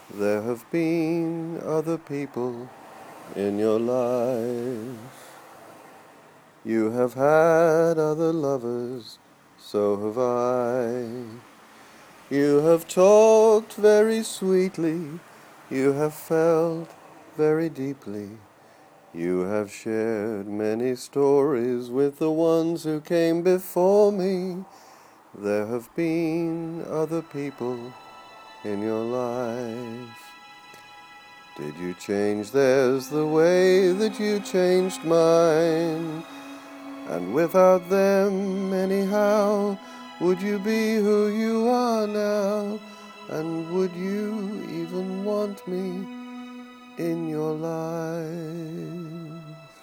There have been other people in your life. You have had other lovers, so have I. You have talked very sweetly, you have felt very deeply. You have shared many stories with the ones who came before me. There have been other people in your life. Did you change theirs the way that you changed mine? And without them, anyhow, would you be who you are now? And would you even want me in your life?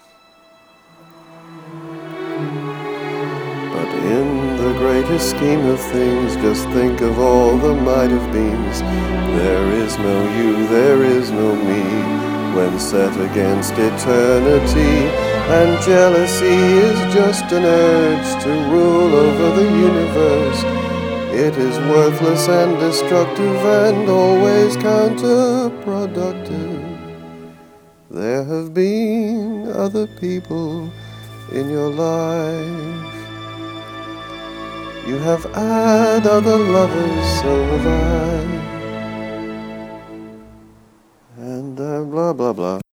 But in the greater scheme of things, just think of all the might have beens. There is no you, there is no me, when set against eternity. And jealousy is just an urge to rule over the universe. It is worthless and destructive and always counterproductive. There have been other people in your life. You have had other lovers, so have I. And blah blah blah.